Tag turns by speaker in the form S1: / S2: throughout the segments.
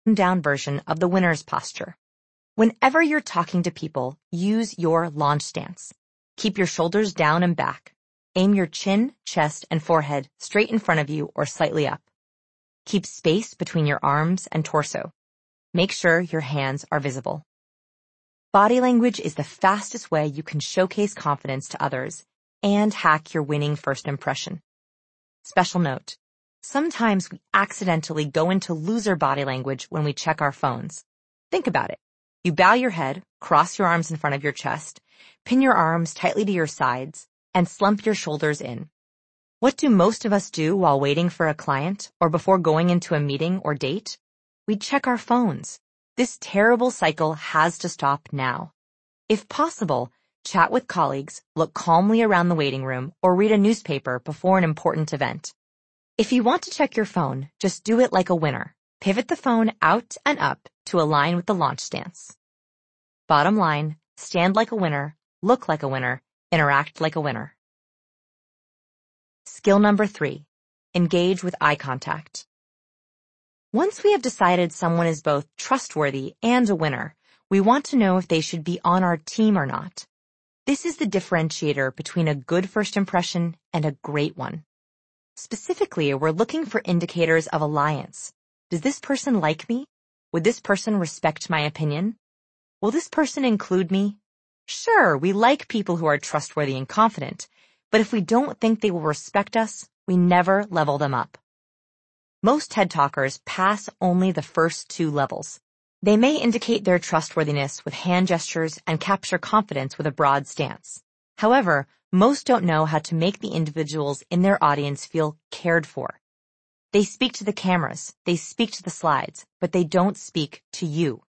S1: down version of the winner's posture. Whenever you're talking to people, use your launch stance. Keep your shoulders down and back. Aim your chin, chest, and forehead straight in front of you or slightly up. Keep space between your arms and torso. Make sure your hands are visible. Body language is the fastest way you can showcase confidence to others and hack your winning first impression. Special note: sometimes we accidentally go into loser body language when we check our phones. Think about it. You bow your head, cross your arms in front of your chest, pin your arms tightly to your sides, and slump your shoulders in. What do most of us do while waiting for a client or before going into a meeting or date? We check our phones. This terrible cycle has to stop now. If possible, chat with colleagues, look calmly around the waiting room, or read a newspaper before an important event. If you want to check your phone, just do it like a winner. Pivot the phone out and up to align with the launch stance. Bottom line, stand like a winner, look like a winner, interact like a winner. Skill number 3, engage with eye contact. Once we have decided someone is both trustworthy and a winner, we want to know if they should be on our team or not. This is the differentiator between a good first impression and a great one. Specifically, we're looking for indicators of alliance. Does this person like me? Would this person respect my opinion? Will this person include me? Sure, we like people who are trustworthy and confident, but if we don't think they will respect us, we never level them up. Most TED Talkers pass only the first 2 levels. They may indicate their trustworthiness with hand gestures and capture confidence with a broad stance. However, most don't know how to make the individuals in their audience feel cared for. They speak to the cameras, they speak to the slides, but they don't speak to you.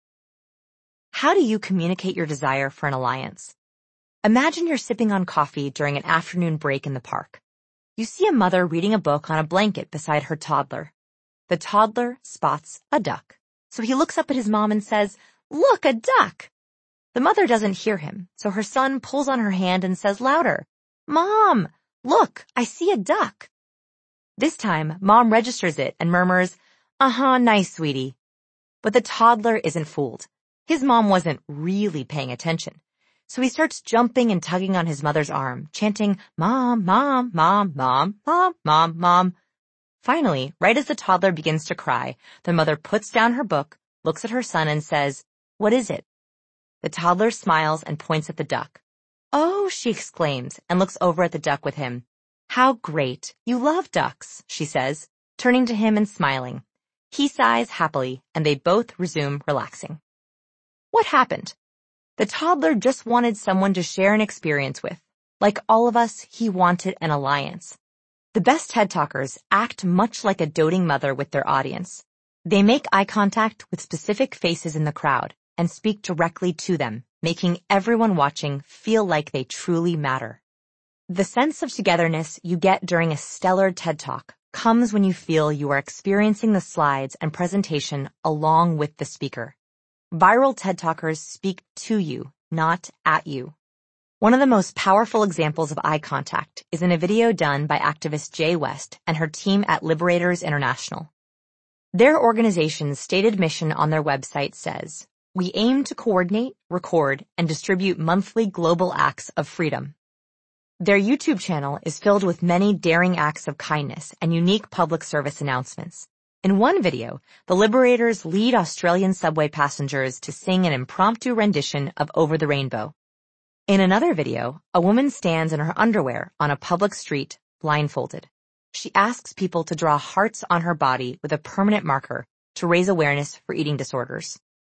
S1: How do you communicate your desire for an alliance? Imagine you're sipping on coffee during an afternoon break in the park. You see a mother reading a book on a blanket beside her toddler. The toddler spots a duck, so he looks up at his mom and says, "Look, a duck!" The mother doesn't hear him, so her son pulls on her hand and says louder, "Mom, look, I see a duck." This time, Mom registers it and murmurs, "Nice, sweetie." But the toddler isn't fooled. His mom wasn't really paying attention. So he starts jumping and tugging on his mother's arm, chanting, "Mom, Mom, Mom, Mom, Mom, Mom, Mom." Finally, right as the toddler begins to cry, the mother puts down her book, looks at her son and says, "What is it?" The toddler smiles and points at the duck. "Oh," she exclaims and looks over at the duck with him. "How great. You love ducks," she says, turning to him and smiling. He sighs happily and they both resume relaxing. What happened? The toddler just wanted someone to share an experience with. Like all of us, he wanted an alliance. The best TED Talkers act much like a doting mother with their audience. They make eye contact with specific faces in the crowd and speak directly to them, making everyone watching feel like they truly matter. The sense of togetherness you get during a stellar TED Talk comes when you feel you are experiencing the slides and presentation along with the speaker. Viral TED Talkers speak to you, not at you. One of the most powerful examples of eye contact is in a video done by activist Jay West and her team at Liberators International. Their organization's stated mission on their website says, "We aim to coordinate, record, and distribute monthly global acts of freedom." Their YouTube channel is filled with many daring acts of kindness and unique public service announcements. In one video, the Liberators lead Australian subway passengers to sing an impromptu rendition of Over the Rainbow. In another video, a woman stands in her underwear on a public street, blindfolded. She asks people to draw hearts on her body with a permanent marker to raise awareness for eating disorders.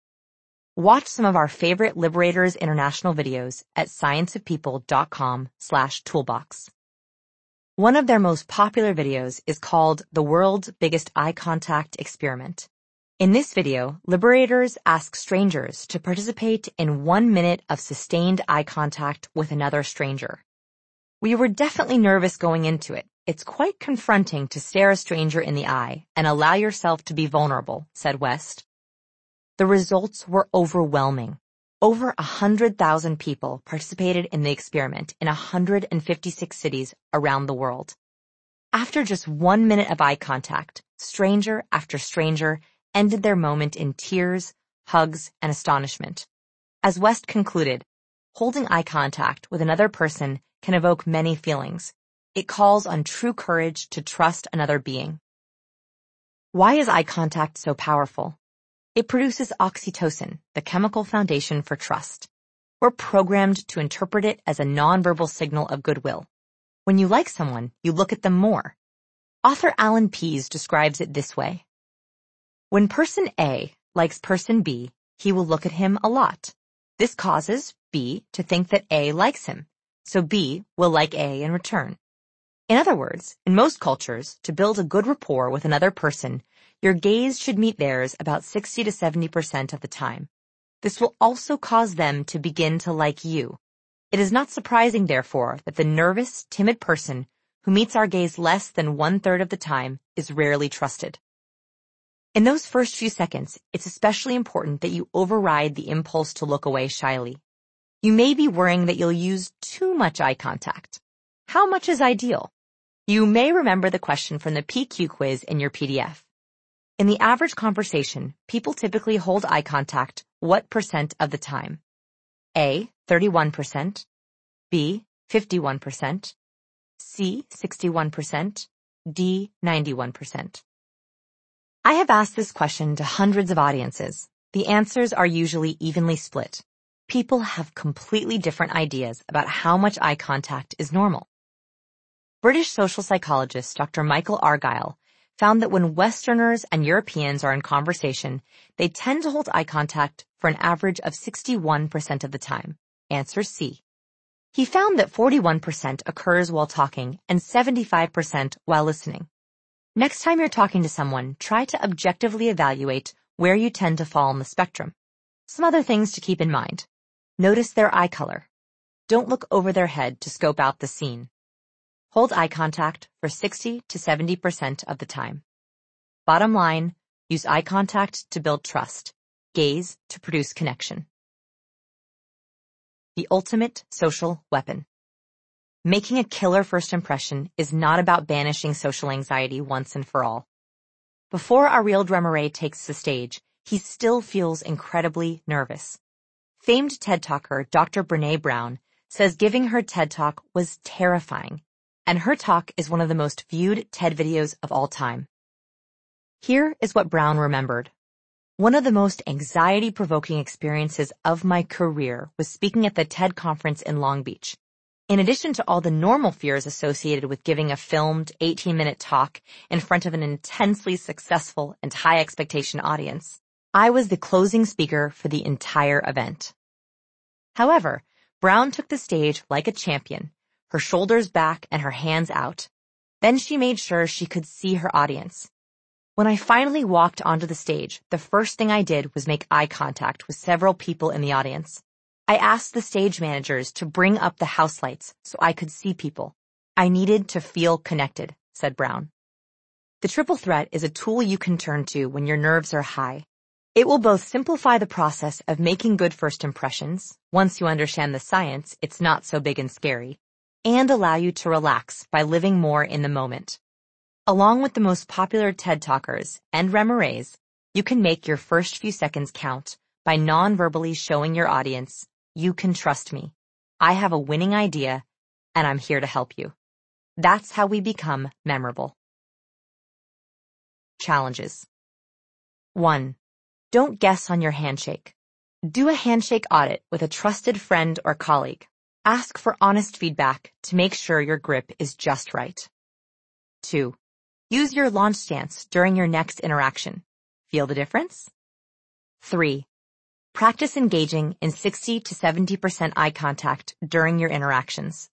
S1: Watch some of our favorite Liberators International videos at scienceofpeople.com/toolbox. One of their most popular videos is called The World's Biggest Eye Contact Experiment. In this video, Liberators ask strangers to participate in 1 minute of sustained eye contact with another stranger. "We were definitely nervous going into it. It's quite confronting to stare a stranger in the eye and allow yourself to be vulnerable," said West. The results were overwhelming. Over 100,000 people participated in the experiment in 156 cities around the world. After just 1 minute of eye contact, stranger after stranger ended their moment in tears, hugs, and astonishment. As West concluded, holding eye contact with another person can evoke many feelings. It calls on true courage to trust another being. Why is eye contact so powerful? It produces oxytocin, the chemical foundation for trust. We're programmed to interpret it as a nonverbal signal of goodwill. When you like someone, you look at them more. Author Alan Pease describes it this way. When person A likes person B, he will look at him a lot. This causes B to think that A likes him, so B will like A in return. In other words, in most cultures, to build a good rapport with another person, your gaze should meet theirs about 60 to 70% of the time. This will also cause them to begin to like you. It is not surprising, therefore, that the nervous, timid person who meets our gaze less than 1/3 of the time is rarely trusted. In those first few seconds, it's especially important that you override the impulse to look away shyly. You may be worrying that you'll use too much eye contact. How much is ideal? You may remember the question from the PQ quiz in your PDF. In the average conversation, people typically hold eye contact what percent of the time? A, 31%, B, 51%, C, 61%, D, 91%. I have asked this question to hundreds of audiences. The answers are usually evenly split. People have completely different ideas about how much eye contact is normal. British social psychologist Dr. Michael Argyle found that when Westerners and Europeans are in conversation, they tend to hold eye contact for an average of 61% of the time. Answer C. He found that 41% occurs while talking and 75% while listening. Next time you're talking to someone, try to objectively evaluate where you tend to fall on the spectrum. Some other things to keep in mind. Notice their eye color. Don't look over their head to scope out the scene. Hold eye contact for 60 to 70% of the time. Bottom line, use eye contact to build trust. Gaze to produce connection. The ultimate social weapon. Making a killer first impression is not about banishing social anxiety once and for all. Before Ariel Drumare takes the stage, he still feels incredibly nervous. Famed TED Talker Dr. Brené Brown says giving her TED Talk was terrifying, and her talk is one of the most viewed TED videos of all time. Here is what Brown remembered. One of the most anxiety-provoking experiences of my career was speaking at the TED conference in Long Beach. In addition to all the normal fears associated with giving a filmed 18-minute talk in front of an intensely successful and high-expectation audience, I was the closing speaker for the entire event. However, Brown took the stage like a champion, her shoulders back and her hands out. Then she made sure she could see her audience. When I finally walked onto the stage, the first thing I did was make eye contact with several people in the audience. I asked the stage managers to bring up the house lights so I could see people. I needed to feel connected, said Brown. The triple threat is a tool you can turn to when your nerves are high. It will both simplify the process of making good first impressions. Once you understand the science, it's not so big and scary, and allow you to relax by living more in the moment. Along with the most popular TED Talkers and Remarees, you can make your first few seconds count by non-verbally showing your audience, you can trust me. I have a winning idea, and I'm here to help you. That's how we become memorable. Challenges. 1. Don't guess on your handshake. Do a handshake audit with a trusted friend or colleague. Ask for honest feedback to make sure your grip is just right. 2. Use your launch stance during your next interaction. Feel the difference? 3. Practice engaging in 60 to 70% eye contact during your interactions.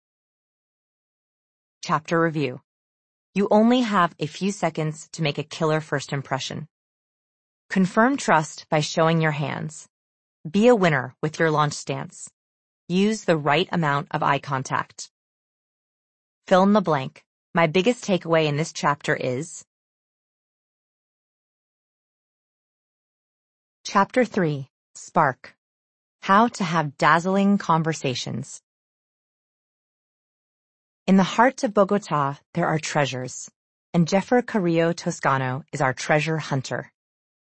S1: Chapter review. You only have a few seconds to make a killer first impression. Confirm trust by showing your hands. Be a winner with your launch stance. Use the right amount of eye contact. Fill in the blank. My biggest takeaway in this chapter is Chapter 3, Spark. How to have dazzling conversations. In the heart of Bogotá, there are treasures, and Jeffer Carrillo Toscano is our treasure hunter.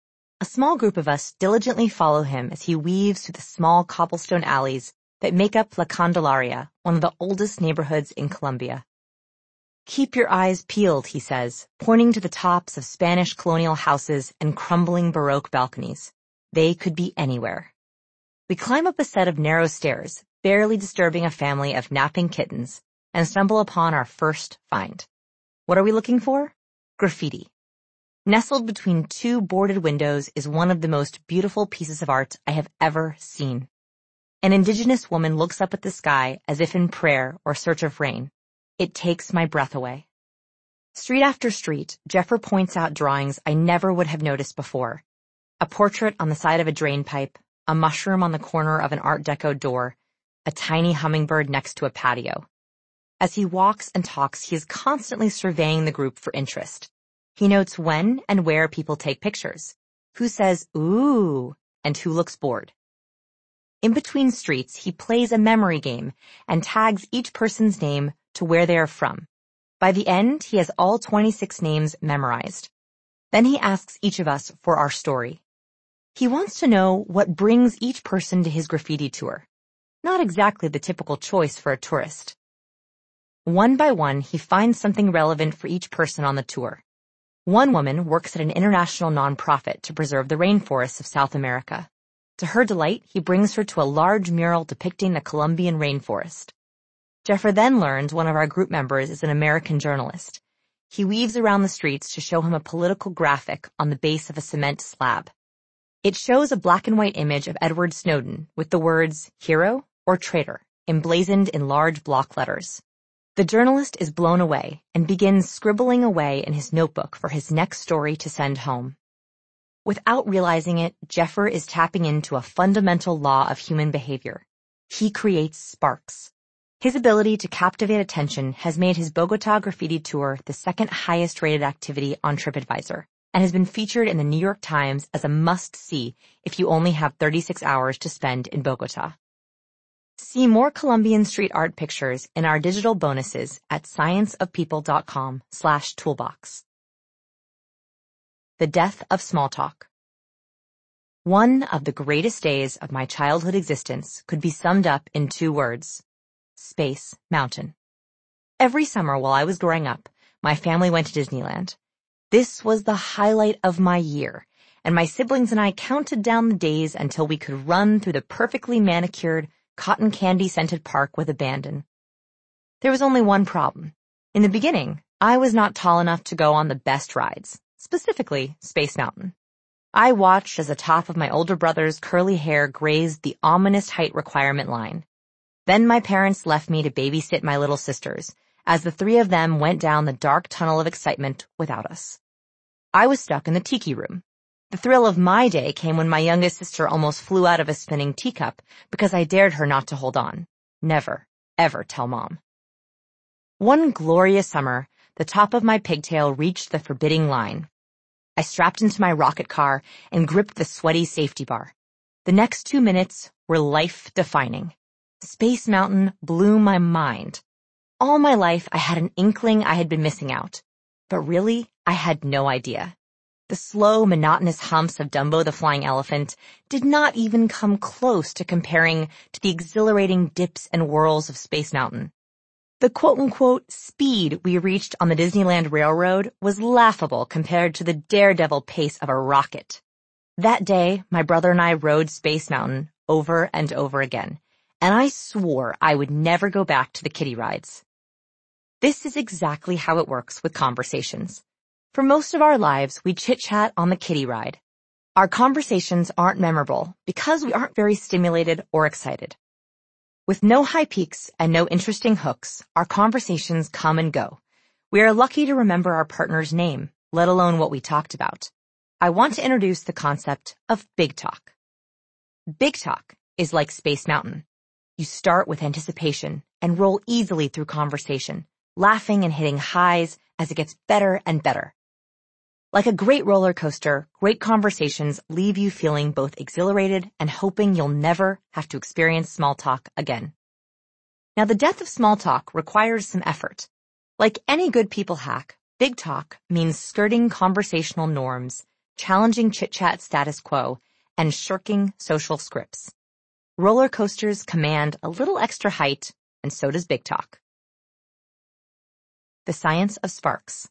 S1: A small group of us diligently follow him as he weaves through the small cobblestone alleys that make up La Candelaria, one of the oldest neighborhoods in Colombia. Keep your eyes peeled, he says, pointing to the tops of Spanish colonial houses and crumbling Baroque balconies. They could be anywhere. We climb up a set of narrow stairs, barely disturbing a family of napping kittens, and stumble upon our first find. What are we looking for? Graffiti. Nestled between two boarded windows is one of the most beautiful pieces of art I have ever seen. An indigenous woman looks up at the sky as if in prayer or search of rain. It takes my breath away. Street after street, Jeffer points out drawings I never would have noticed before. A portrait on the side of a drain pipe, a mushroom on the corner of an Art Deco door, a tiny hummingbird next to a patio. As he walks and talks, he is constantly surveying the group for interest. He notes when and where people take pictures, who says, ooh, and who looks bored. In between streets, he plays a memory game and tags each person's name to where they are from. By the end, he has all 26 names memorized. Then he asks each of us for our story. He wants to know what brings each person to his graffiti tour. Not exactly the typical choice for a tourist. One by one, he finds something relevant for each person on the tour. One woman works at an international nonprofit to preserve the rainforests of South America. To her delight, he brings her to a large mural depicting the Colombian rainforest. Jeffer then learns one of our group members is an American journalist. He weaves around the streets to show him a political graphic on the base of a cement slab. It shows a black and white image of Edward Snowden with the words hero or traitor emblazoned in large block letters. The journalist is blown away and begins scribbling away in his notebook for his next story to send home. Without realizing it, Jeffer is tapping into a fundamental law of human behavior. He creates sparks. His ability to captivate attention has made his Bogota graffiti tour the second highest rated activity on TripAdvisor and has been featured in the New York Times as a must-see if you only have 36 hours to spend in Bogota. See more Colombian street art pictures in our digital bonuses at scienceofpeople.com/toolbox. The death of small talk. One of the greatest days of my childhood existence could be summed up in 2 words. Space Mountain. Every summer while I was growing up, my family went to Disneyland. This was the highlight of my year, and my siblings and I counted down the days until we could run through the perfectly manicured, cotton candy-scented park with abandon. There was only one problem. In the beginning, I was not tall enough to go on the best rides, specifically Space Mountain. I watched as the top of my older brother's curly hair grazed the ominous height requirement line. Then my parents left me to babysit my little sisters, as the 3 of them went down the dark tunnel of excitement without us. I was stuck in the tiki room. The thrill of my day came when my youngest sister almost flew out of a spinning teacup because I dared her not to hold on. Never, ever tell Mom. One glorious summer, the top of my pigtail reached the forbidding line. I strapped into my rocket car and gripped the sweaty safety bar. The next 2 minutes were life-defining. Space Mountain blew my mind. All my life, I had an inkling I had been missing out. But really, I had no idea. The slow, monotonous humps of Dumbo the Flying Elephant did not even come close to comparing to the exhilarating dips and whirls of Space Mountain. The quote-unquote speed we reached on the Disneyland Railroad was laughable compared to the daredevil pace of a rocket. That day, my brother and I rode Space Mountain over and over again, and I swore I would never go back to the kiddie rides. This is exactly how it works with conversations. For most of our lives, we chit-chat on the kiddie ride. Our conversations aren't memorable because we aren't very stimulated or excited. With no high peaks and no interesting hooks, our conversations come and go. We are lucky to remember our partner's name, let alone what we talked about. I want to introduce the concept of big talk. Big talk is like Space Mountain. You start with anticipation and roll easily through conversation, laughing and hitting highs as it gets better and better. Like a great roller coaster, great conversations leave you feeling both exhilarated and hoping you'll never have to experience small talk again. Now, the death of small talk requires some effort. Like any good people hack, big talk means skirting conversational norms, challenging chit-chat status quo, and shirking social scripts. Roller coasters command a little extra height, and so does big talk. The science of sparks.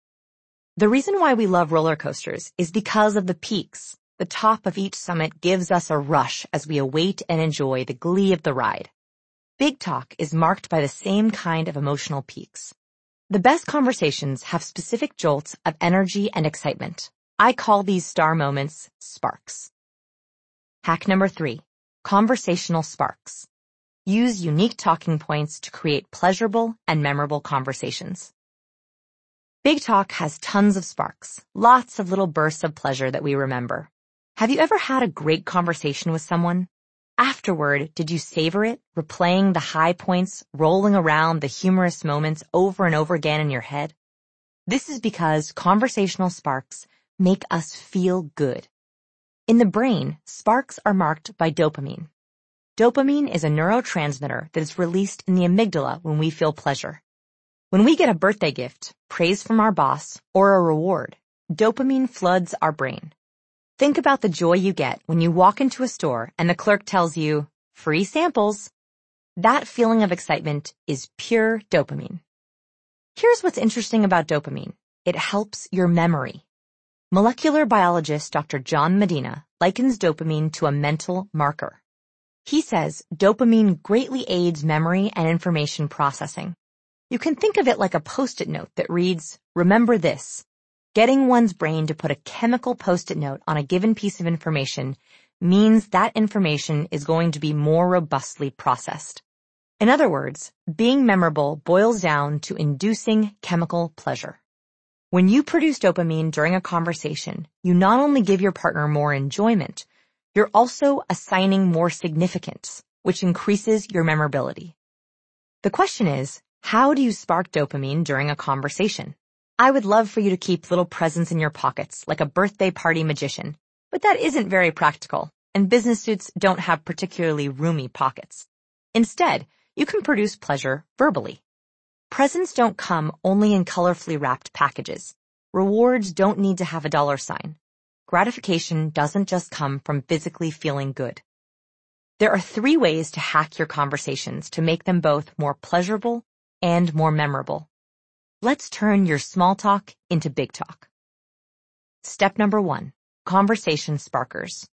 S1: The reason why we love roller coasters is because of the peaks. The top of each summit gives us a rush as we await and enjoy the glee of the ride. Big talk is marked by the same kind of emotional peaks. The best conversations have specific jolts of energy and excitement. I call these star moments sparks. Hack number 3, conversational sparks. Use unique talking points to create pleasurable and memorable conversations. Big talk has tons of sparks, lots of little bursts of pleasure that we remember. Have you ever had a great conversation with someone? Afterward, did you savor it, replaying the high points, rolling around the humorous moments over and over again in your head? This is because conversational sparks make us feel good. In the brain, sparks are marked by dopamine. Dopamine is a neurotransmitter that is released in the amygdala when we feel pleasure. When we get a birthday gift, praise from our boss, or a reward, dopamine floods our brain. Think about the joy you get when you walk into a store and the clerk tells you, free samples. That feeling of excitement is pure dopamine. Here's what's interesting about dopamine. It helps your memory. Molecular biologist Dr. John Medina likens dopamine to a mental marker. He says dopamine greatly aids memory and information processing. You can think of it like a Post-it note that reads, remember this. Getting one's brain to put a chemical Post-it note on a given piece of information means that information is going to be more robustly processed. In other words, being memorable boils down to inducing chemical pleasure. When you produce dopamine during a conversation, you not only give your partner more enjoyment, you're also assigning more significance, which increases your memorability. The question is, how do you spark dopamine during a conversation? I would love for you to keep little presents in your pockets like a birthday party magician, but that isn't very practical, and business suits don't have particularly roomy pockets. Instead, you can produce pleasure verbally. Presents don't come only in colorfully wrapped packages. Rewards don't need to have a dollar sign. Gratification doesn't just come from physically feeling good. There are 3 ways to hack your conversations to make them both more pleasurable and more memorable. Let's turn your small talk into big talk. Step number 1, conversation sparkers.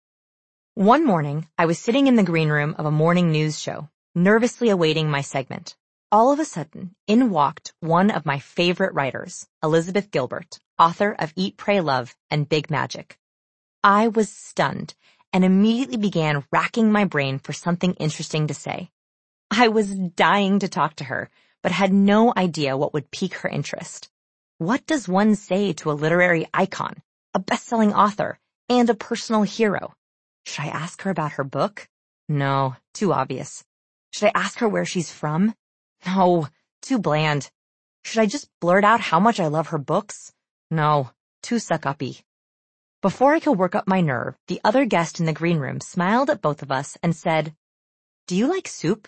S1: One morning, I was sitting in the green room of a morning news show, nervously awaiting my segment. All of a sudden, in walked one of my favorite writers, Elizabeth Gilbert, author of Eat, Pray, Love, and Big Magic. I was stunned and immediately began racking my brain for something interesting to say. I was dying to talk to her, but had no idea what would pique her interest. What does one say to a literary icon, a best-selling author, and a personal hero? Should I ask her about her book? No, too obvious. Should I ask her where she's from? No, too bland. Should I just blurt out how much I love her books? No, too suck-uppy. Before I could work up my nerve, the other guest in the green room smiled at both of us and said, "Do you like soup?"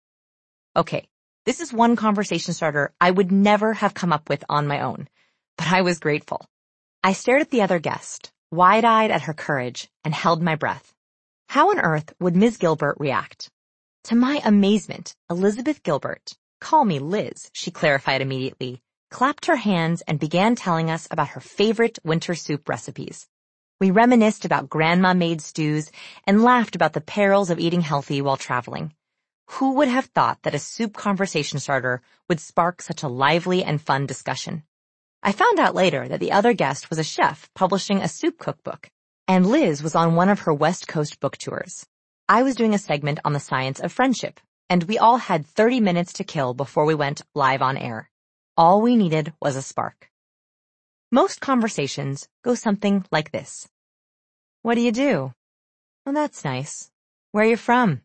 S1: Okay, this is one conversation starter I would never have come up with on my own, but I was grateful. I stared at the other guest, wide-eyed at her courage, and held my breath. How on earth would Ms. Gilbert react? To my amazement, Elizabeth Gilbert, call me Liz, she clarified immediately, clapped her hands and began telling us about her favorite winter soup recipes. We reminisced about grandma-made stews and laughed about the perils of eating healthy while traveling. Who would have thought that a soup conversation starter would spark such a lively and fun discussion? I found out later that the other guest was a chef publishing a soup cookbook, and Liz was on one of her West Coast book tours. I was doing a segment on the science of friendship, and we all had 30 minutes to kill before we went live on air. All we needed was a spark. Most conversations go something like this. What do you do? Well, that's nice. Where are you from?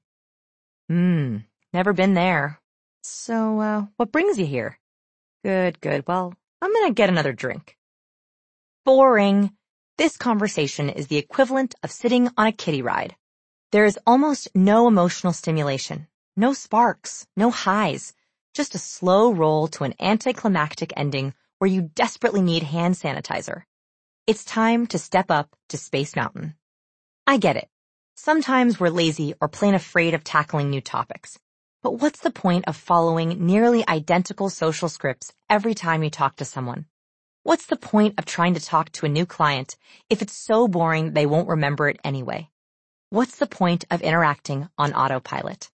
S1: Never been there. So, what brings you here? Good. Well, I'm gonna get another drink. Boring. This conversation is the equivalent of sitting on a kiddie ride. There is almost no emotional stimulation, no sparks, no highs, just a slow roll to an anticlimactic ending where you desperately need hand sanitizer. It's time to step up to Space Mountain. I get it. Sometimes we're lazy or plain afraid of tackling new topics. But what's the point of following nearly identical social scripts every time you talk to someone? What's the point of trying to talk to a new client if it's so boring they won't remember it anyway? What's the point of interacting on autopilot?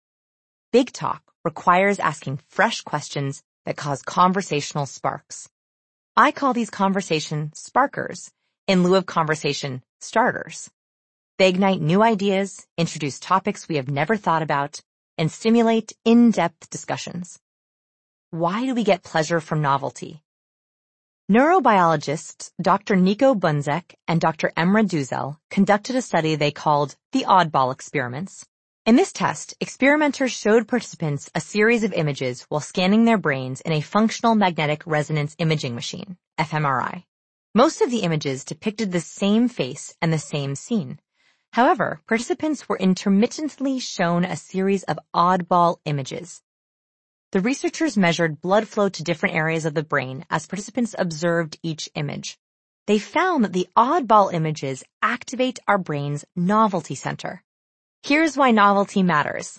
S1: Big talk requires asking fresh questions that cause conversational sparks. I call these conversation sparkers in lieu of conversation starters. They ignite new ideas, introduce topics we have never thought about, and stimulate in-depth discussions. Why do we get pleasure from novelty? Neurobiologists Dr. Nico Bunzek and Dr. Emre Duzel conducted a study they called the oddball experiments. In this test, experimenters showed participants a series of images while scanning their brains in a functional magnetic resonance imaging machine, fMRI. Most of the images depicted the same face and the same scene. However, participants were intermittently shown a series of oddball images. The researchers measured blood flow to different areas of the brain as participants observed each image. They found that the oddball images activate our brain's novelty center. Here's why novelty matters.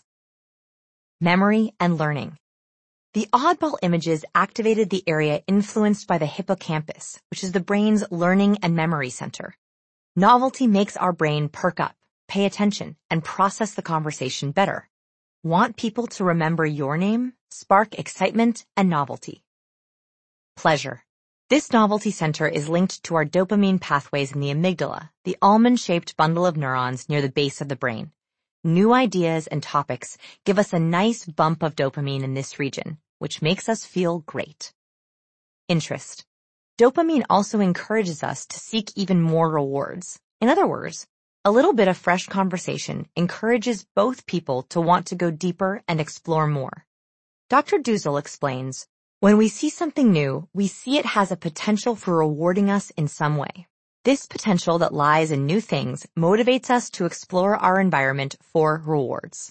S1: Memory and learning. The oddball images activated the area influenced by the hippocampus, which is the brain's learning and memory center. Novelty makes our brain perk up, pay attention, and process the conversation better. Want people to remember your name? Spark excitement and novelty. Pleasure. This novelty center is linked to our dopamine pathways in the amygdala, the almond-shaped bundle of neurons near the base of the brain. New ideas and topics give us a nice bump of dopamine in this region, which makes us feel great. Interest. Dopamine also encourages us to seek even more rewards. In other words, a little bit of fresh conversation encourages both people to want to go deeper and explore more. Dr. Duzel explains, when we see something new, we see it has a potential for rewarding us in some way. This potential that lies in new things motivates us to explore our environment for rewards.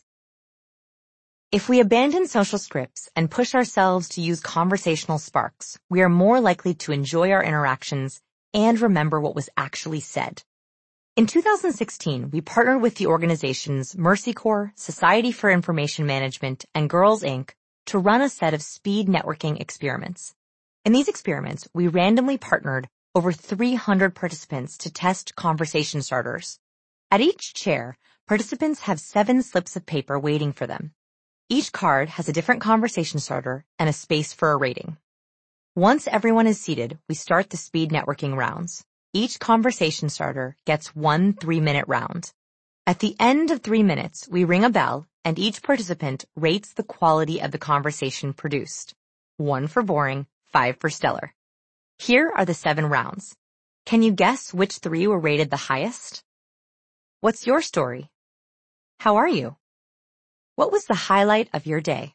S1: If we abandon social scripts and push ourselves to use conversational sparks, we are more likely to enjoy our interactions and remember what was actually said. In 2016, we partnered with the organizations Mercy Corps, Society for Information Management, and Girls Inc. to run a set of speed networking experiments. In these experiments, we randomly partnered over 300 participants to test conversation starters. At each chair, participants have 7 slips of paper waiting for them. Each card has a different conversation starter and a space for a rating. Once everyone is seated, we start the speed networking rounds. Each conversation starter gets 1 3-minute round. At the end of 3 minutes, we ring a bell and each participant rates the quality of the conversation produced. 1 for boring, 5 for stellar. Here are the 7 rounds. Can you guess which 3 were rated the highest? What's your story? How are you? What was the highlight of your day?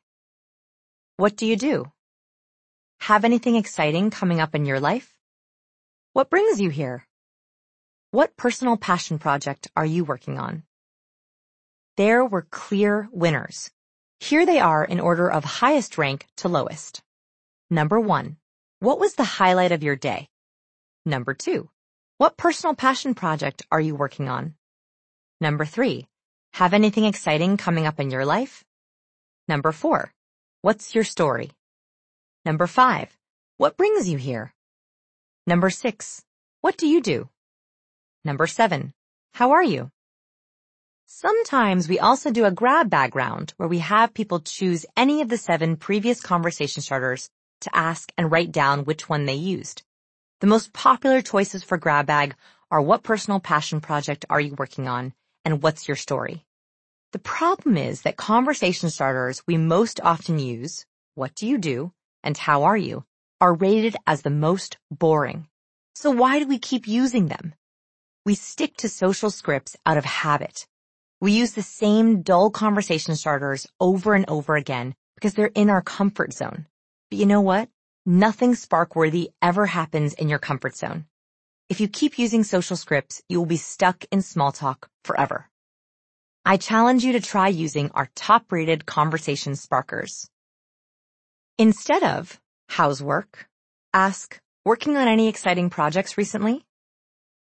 S1: What do you do? Have anything exciting coming up in your life? What brings you here? What personal passion project are you working on? There were clear winners. Here they are in order of highest rank to lowest. Number 1. What was the highlight of your day? Number 2. What personal passion project are you working on? Number 3. Have anything exciting coming up in your life? Number 4. What's your story? Number 5. What brings you here? Number 6. What do you do? Number 7. How are you? Sometimes we also do a grab bag round where we have people choose any of the 7 previous conversation starters to ask and write down which one they used. The most popular choices for grab bag are what personal passion project are you working on and what's your story. The problem is that conversation starters we most often use, what do you do and how are you, are rated as the most boring. So why do we keep using them? We stick to social scripts out of habit. We use the same dull conversation starters over and over again because they're in our comfort zone. But you know what? Nothing spark-worthy ever happens in your comfort zone. If you keep using social scripts, you will be stuck in small talk forever. I challenge you to try using our top-rated conversation sparkers. Instead of, how's work? Ask, working on any exciting projects recently?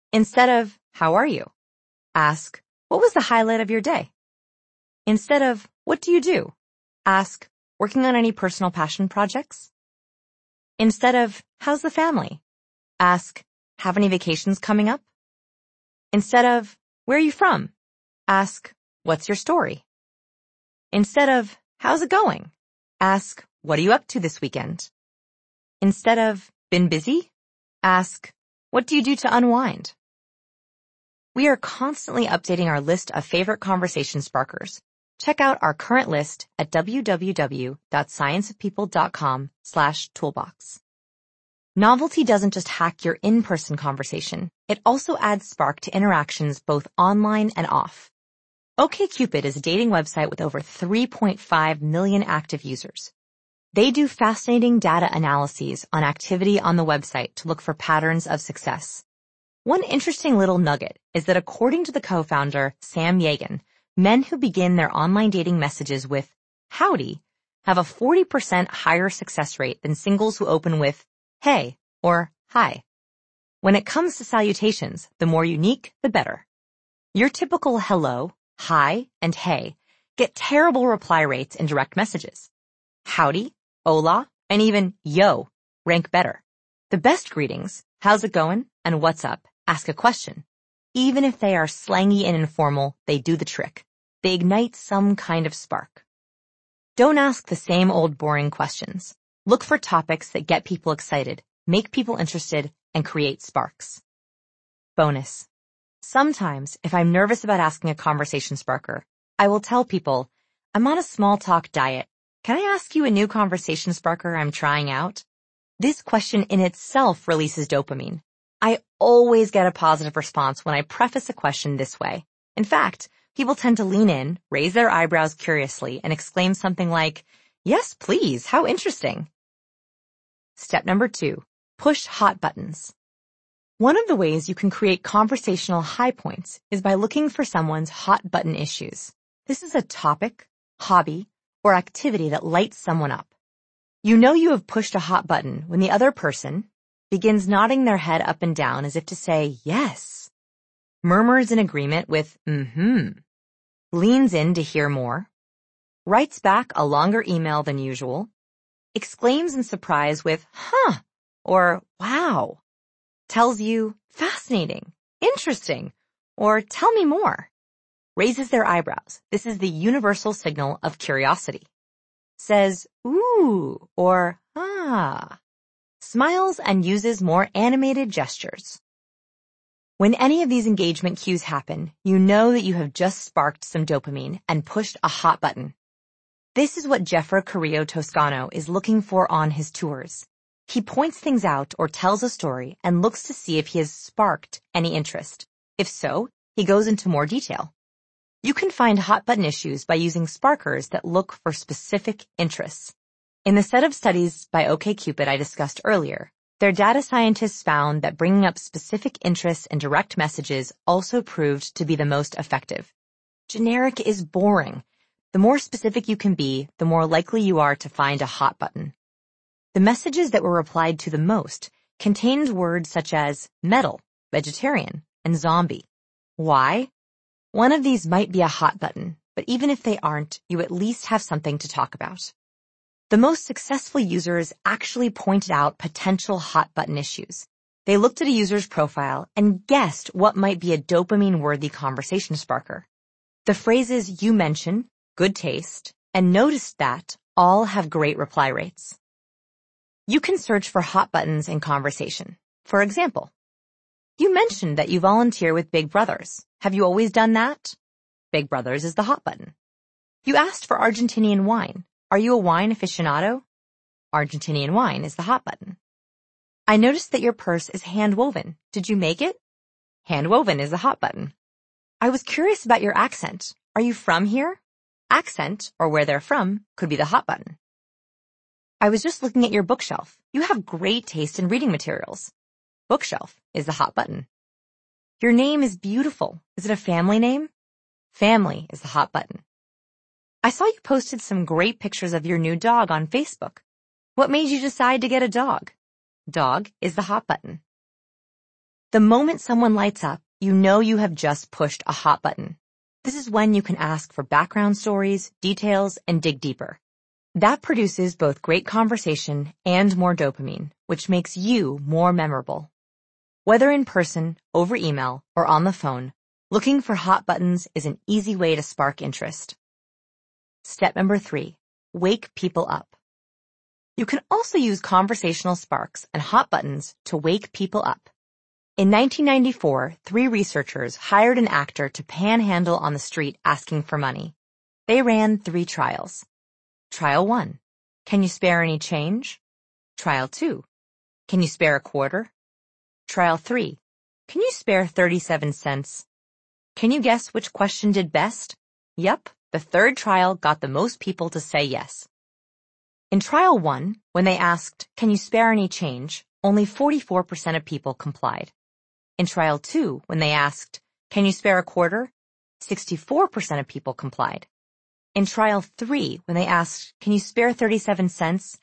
S1: Instead of, how are you? Ask, what was the highlight of your day? Instead of, what do you do? Ask, working on any personal passion projects? Instead of, how's the family? Ask, have any vacations coming up? Instead of, where are you from? Ask, what's your story? Instead of, how's it going? Ask, what are you up to this weekend? Instead of, been busy? Ask, what do you do to unwind? We are constantly updating our list of favorite conversation sparkers. Check out our current list at www.scienceofpeople.com/toolbox. Novelty doesn't just hack your in-person conversation. It also adds spark to interactions both online and off. OkCupid is a dating website with over 3.5 million active users. They do fascinating data analyses on activity on the website to look for patterns of success. One interesting little nugget is that according to the co-founder, Sam Yagan, men who begin their online dating messages with howdy have a 40% higher success rate than singles who open with hey or hi. When it comes to salutations, the more unique, the better. Your typical hello, hi, and hey get terrible reply rates in direct messages. Howdy, hola, and even yo rank better. The best greetings, how's it going, and what's up, ask a question. Even if they are slangy and informal, they do the trick. They ignite some kind of spark. Don't ask the same old boring questions. Look for topics that get people excited, make people interested, and create sparks. Bonus. Sometimes, if I'm nervous about asking a conversation sparker, I will tell people, I'm on a small talk diet. Can I ask you a new conversation sparker I'm trying out? This question in itself releases dopamine. I always get a positive response when I preface a question this way. In fact, people tend to lean in, raise their eyebrows curiously, and exclaim something like, yes, please, how interesting. Step number 2, push hot buttons. One of the ways you can create conversational high points is by looking for someone's hot button issues. This is a topic, hobby, or activity that lights someone up. You know you have pushed a hot button when the other person begins nodding their head up and down as if to say yes, murmurs in agreement with leans in to hear more, writes back a longer email than usual, exclaims in surprise with huh or wow, tells you fascinating, interesting, or tell me more, raises their eyebrows. This is the universal signal of curiosity. Says ooh or ah, smiles and uses more animated gestures. When any of these engagement cues happen, you know that you have just sparked some dopamine and pushed a hot button. This is what Jeffro Carrillo Toscano is looking for on his tours. He points things out or tells a story and looks to see if he has sparked any interest. If so, he goes into more detail. You can find hot button issues by using sparkers that look for specific interests. In the set of studies by OkCupid I discussed earlier, their data scientists found that bringing up specific interests in direct messages also proved to be the most effective. Generic is boring. The more specific you can be, the more likely you are to find a hot button. The messages that were replied to the most contained words such as metal, vegetarian, and zombie. Why? One of these might be a hot button, but even if they aren't, you at least have something to talk about. The most successful users actually pointed out potential hot button issues. They looked at a user's profile and guessed what might be a dopamine-worthy conversation sparker. The phrases you mention, good taste, and noticed that all have great reply rates. You can search for hot buttons in conversation. For example, you mentioned that you volunteer with Big Brothers. Have you always done that? Big Brothers is the hot button. You asked for Argentinian wine. Are you a wine aficionado? Argentinian wine is the hot button. I noticed that your purse is hand-woven. Did you make it? Hand-woven is the hot button. I was curious about your accent. Are you from here? Accent, or where they're from, could be the hot button. I was just looking at your bookshelf. You have great taste in reading materials. Bookshelf is the hot button. Your name is beautiful. Is it a family name? Family is the hot button. I saw you posted some great pictures of your new dog on Facebook. What made you decide to get a dog? Dog is the hot button. The moment someone lights up, you know you have just pushed a hot button. This is when you can ask for background stories, details, and dig deeper. That produces both great conversation and more dopamine, which makes you more memorable. Whether in person, over email, or on the phone, looking for hot buttons is an easy way to spark interest. Step number 3, wake people up. You can also use conversational sparks and hot buttons to wake people up. In 1994, 3 researchers hired an actor to panhandle on the street asking for money. They ran 3 trials. Trial 1, can you spare any change? Trial 2, can you spare a quarter? Trial 3, can you spare 37 cents? Can you guess which question did best? Yep, the 3rd trial got the most people to say yes. In trial 1, when they asked, can you spare any change, only 44% of people complied. In trial 2, when they asked, can you spare a quarter, 64% of people complied. In trial 3, when they asked, can you spare 37 cents,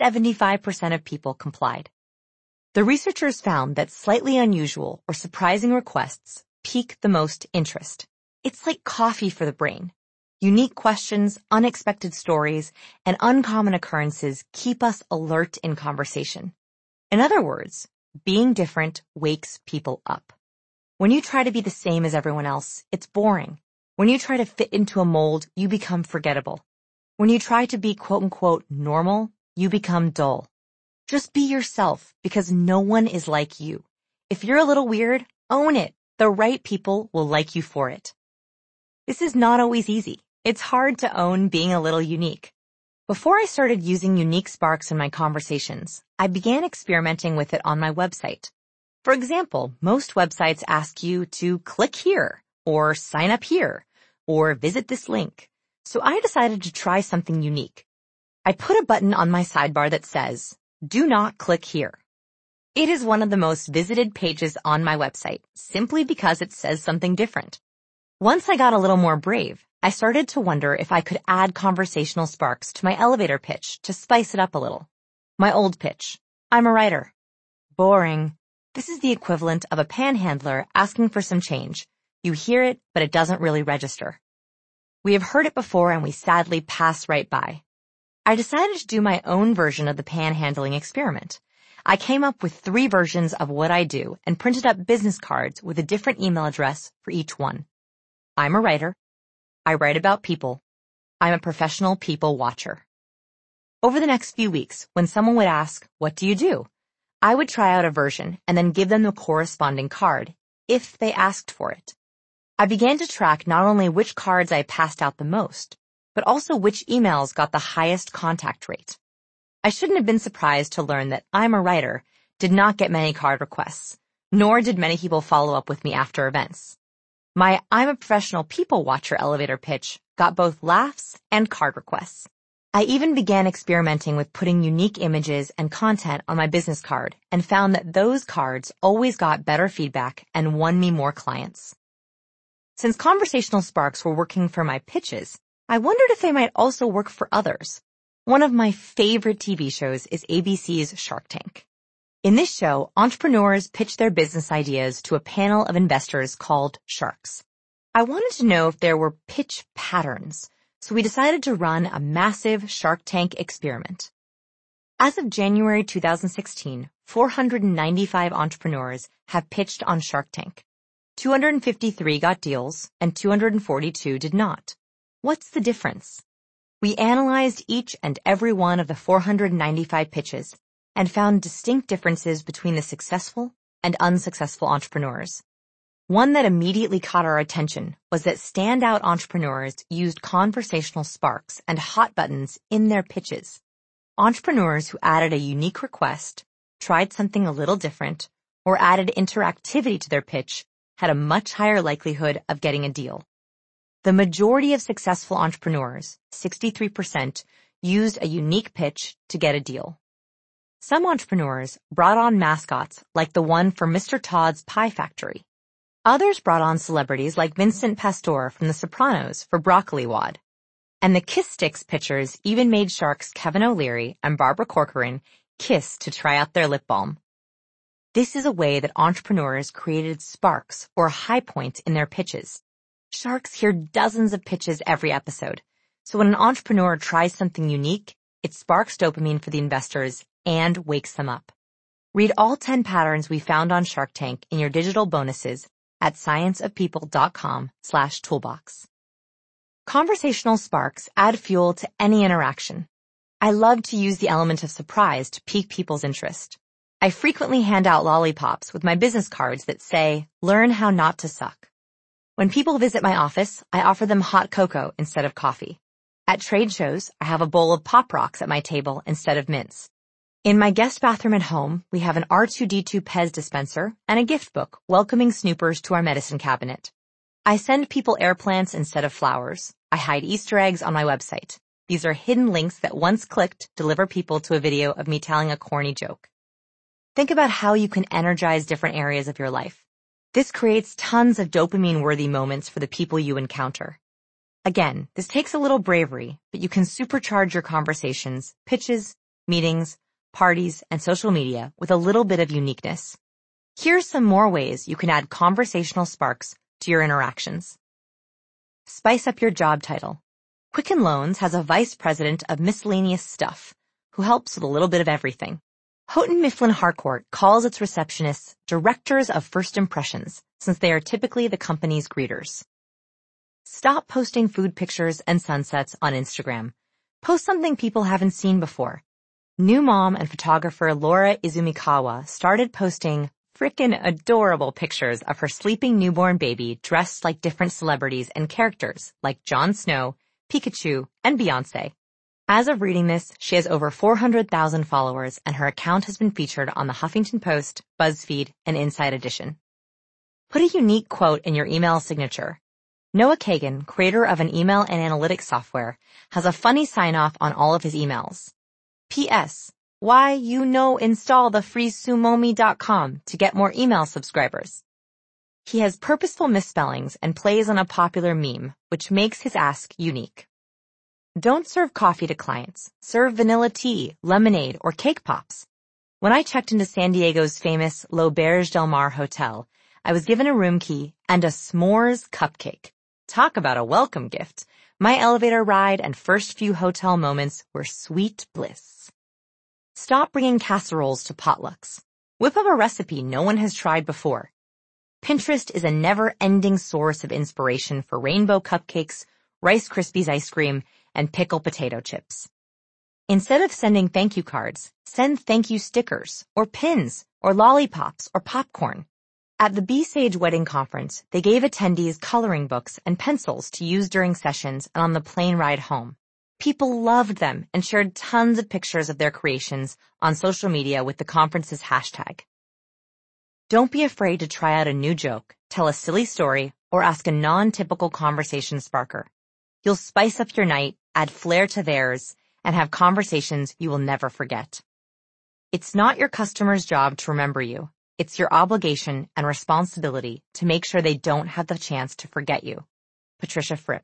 S1: 75% of people complied. The researchers found that slightly unusual or surprising requests pique the most interest. It's like coffee for the brain. Unique questions, unexpected stories, and uncommon occurrences keep us alert in conversation. In other words, being different wakes people up. When you try to be the same as everyone else, it's boring. When you try to fit into a mold, you become forgettable. When you try to be quote-unquote normal, you become dull. Just be yourself because no one is like you. If you're a little weird, own it. The right people will like you for it. This is not always easy. It's hard to own being a little unique. Before I started using unique sparks in my conversations, I began experimenting with it on my website. For example, most websites ask you to click here, or sign up here, or visit this link. So I decided to try something unique. I put a button on my sidebar that says, do not click here. It is one of the most visited pages on my website, simply because it says something different. Once I got a little more brave, I started to wonder if I could add conversational sparks to my elevator pitch to spice it up a little. My old pitch. I'm a writer. Boring. This is the equivalent of a panhandler asking for some change. You hear it, but it doesn't really register. We have heard it before and we sadly pass right by. I decided to do my own version of the panhandling experiment. I came up with 3 versions of what I do and printed up business cards with a different email address for each one. I'm a writer. I write about people. I'm a professional people watcher. Over the next few weeks, when someone would ask, what do you do? I would try out a version and then give them the corresponding card, if they asked for it. I began to track not only which cards I passed out the most, but also which emails got the highest contact rate. I shouldn't have been surprised to learn that I'm a writer did not get many card requests, nor did many people follow up with me after events. My I'm a professional people watcher elevator pitch got both laughs and card requests. I even began experimenting with putting unique images and content on my business card and found that those cards always got better feedback and won me more clients. Since conversational sparks were working for my pitches, I wondered if they might also work for others. One of my favorite TV shows is ABC's Shark Tank. In this show, entrepreneurs pitch their business ideas to a panel of investors called sharks. I wanted to know if there were pitch patterns, so we decided to run a massive Shark Tank experiment. As of January 2016, 495 entrepreneurs have pitched on Shark Tank. 253 got deals and 242 did not. What's the difference? We analyzed each and every one of the 495 pitches and found distinct differences between the successful and unsuccessful entrepreneurs. One that immediately caught our attention was that standout entrepreneurs used conversational sparks and hot buttons in their pitches. Entrepreneurs who added a unique request, tried something a little different, or added interactivity to their pitch had a much higher likelihood of getting a deal. The majority of successful entrepreneurs, 63%, used a unique pitch to get a deal. Some entrepreneurs brought on mascots like the one for Mr. Todd's Pie Factory. Others brought on celebrities like Vincent Pastore from The Sopranos for Broccoli Wad. And the Kiss Sticks pitchers even made sharks Kevin O'Leary and Barbara Corcoran kiss to try out their lip balm. This is a way that entrepreneurs created sparks or high points in their pitches. Sharks hear dozens of pitches every episode. So when an entrepreneur tries something unique, it sparks dopamine for the investors and wakes them up. Read all 10 patterns we found on Shark Tank in your digital bonuses at scienceofpeople.com/toolbox. Conversational sparks add fuel to any interaction. I love to use the element of surprise to pique people's interest. I frequently hand out lollipops with my business cards that say, "Learn how not to suck." When people visit my office, I offer them hot cocoa instead of coffee. At trade shows, I have a bowl of Pop Rocks at my table instead of mints. In my guest bathroom at home, we have an R2-D2 Pez dispenser and a gift book welcoming snoopers to our medicine cabinet. I send people air plants instead of flowers. I hide Easter eggs on my website. These are hidden links that once clicked deliver people to a video of me telling a corny joke. Think about how you can energize different areas of your life. This creates tons of dopamine-worthy moments for the people you encounter. Again, this takes a little bravery, but you can supercharge your conversations, pitches, meetings, parties, and social media with a little bit of uniqueness. Here's some more ways you can add conversational sparks to your interactions. Spice up your job title. Quicken Loans has a vice president of miscellaneous stuff who helps with a little bit of everything. Houghton Mifflin Harcourt calls its receptionists directors of first impressions, since they are typically the company's greeters. Stop posting food pictures and sunsets on Instagram. Post something people haven't seen before. New mom and photographer Laura Izumikawa started posting frickin' adorable pictures of her sleeping newborn baby dressed like different celebrities and characters like Jon Snow, Pikachu, and Beyoncé. As of reading this, she has over 400,000 followers, and her account has been featured on the Huffington Post, BuzzFeed, and Inside Edition. Put a unique quote in your email signature. Noah Kagan, creator of an email and analytics software, has a funny sign-off on all of his emails. P.S. Why install the free sumomi.com to get more email subscribers. He has purposeful misspellings and plays on a popular meme, which makes his ask unique. Don't serve coffee to clients. Serve vanilla tea, lemonade, or cake pops. When I checked into San Diego's famous L'Auberge Del Mar Hotel, I was given a room key and a s'mores cupcake. Talk about a welcome gift. My elevator ride and first few hotel moments were sweet bliss. Stop bringing casseroles to potlucks. Whip up a recipe no one has tried before. Pinterest is a never-ending source of inspiration for rainbow cupcakes, Rice Krispies ice cream, and pickle potato chips. Instead of sending thank you cards, send thank you stickers, or pins, or lollipops, or popcorn. At the B-Sage Wedding Conference, they gave attendees coloring books and pencils to use during sessions and on the plane ride home. People loved them and shared tons of pictures of their creations on social media with the conference's hashtag. Don't be afraid to try out a new joke, tell a silly story, or ask a non-typical conversation sparker. You'll spice up your night, add flair to theirs, and have conversations you will never forget. It's not your customer's job to remember you. It's your obligation and responsibility to make sure they don't have the chance to forget you. Patricia Fripp.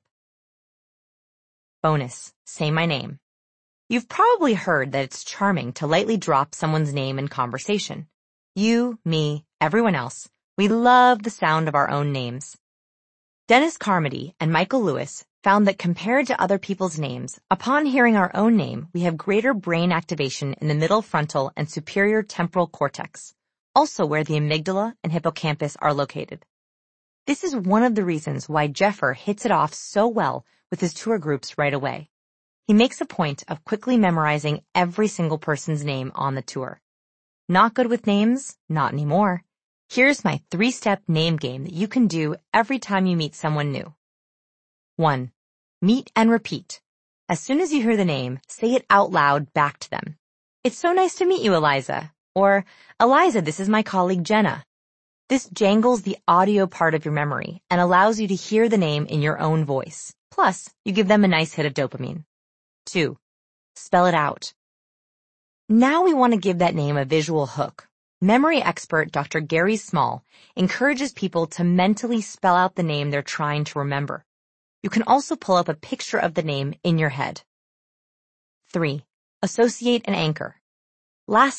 S1: Bonus, say my name. You've probably heard that it's charming to lightly drop someone's name in conversation. You, me, everyone else, we love the sound of our own names. Dennis Carmody and Michael Lewis found that compared to other people's names, upon hearing our own name, we have greater brain activation in the middle frontal and superior temporal cortex, also where the amygdala and hippocampus are located. This is one of the reasons why Jeffer hits it off so well with his tour groups right away. He makes a point of quickly memorizing every single person's name on the tour. Not good with names? Not anymore. Here's my 3-step name game that you can do every time you meet someone new. 1. Meet and repeat. As soon as you hear the name, say it out loud back to them. It's so nice to meet you, Eliza. Or, Eliza, this is my colleague Jenna. This jangles the audio part of your memory and allows you to hear the name in your own voice. Plus, you give them a nice hit of dopamine. 2. Spell it out. Now we want to give that name a visual hook. Memory expert Dr. Gary Small encourages people to mentally spell out the name they're trying to remember. You can also pull up a picture of the name in your head. 3. Associate and anchor. Lastly,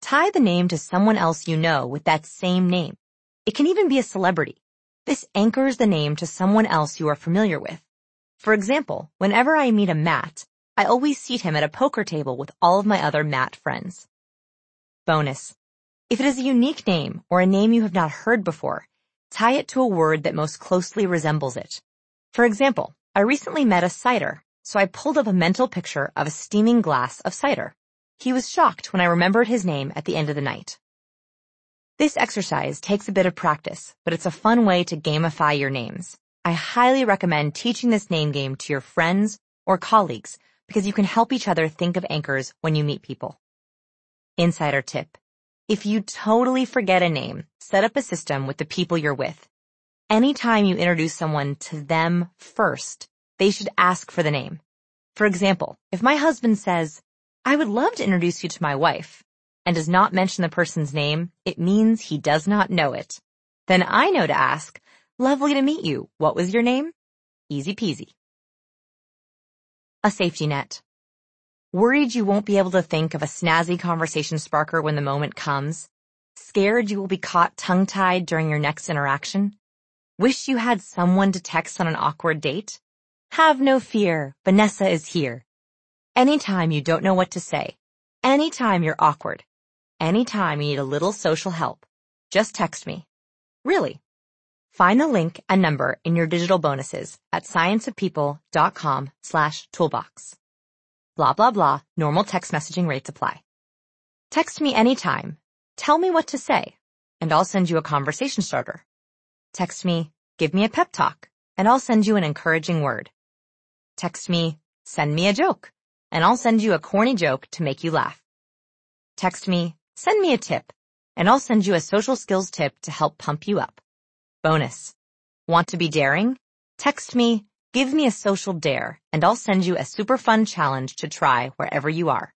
S1: Tie the name to someone else you know with that same name. It can even be a celebrity. This anchors the name to someone else you are familiar with. For example, whenever I meet a Matt, I always seat him at a poker table with all of my other Matt friends. Bonus. If it is a unique name or a name you have not heard before, tie it to a word that most closely resembles it. For example, I recently met a cider, so I pulled up a mental picture of a steaming glass of cider. He was shocked when I remembered his name at the end of the night. This exercise takes a bit of practice, but it's a fun way to gamify your names. I highly recommend teaching this name game to your friends or colleagues because you can help each other think of anchors when you meet people. Insider tip. If you totally forget a name, set up a system with the people you're with. Anytime you introduce someone to them first, they should ask for the name. For example, if my husband says, "I would love to introduce you to my wife," and does not mention the person's name, it means he does not know it. Then I know to ask, "Lovely to meet you. What was your name?" Easy peasy. A safety net. Worried you won't be able to think of a snazzy conversation sparker when the moment comes? Scared you will be caught tongue-tied during your next interaction? Wish you had someone to text on an awkward date? Have no fear, Vanessa is here. Anytime you don't know what to say, anytime you're awkward, anytime you need a little social help, just text me. Really. Find the link and number in your digital bonuses at scienceofpeople.com/toolbox. Blah, blah, blah, normal text messaging rates apply. Text me anytime. Tell me what to say, and I'll send you a conversation starter. Text me, give me a pep talk, and I'll send you an encouraging word. Text me, send me a joke, and I'll send you a corny joke to make you laugh. Text me, send me a tip, and I'll send you a social skills tip to help pump you up. Bonus. Want to be daring? Text me, give me a social dare, and I'll send you a super fun challenge to try wherever you are.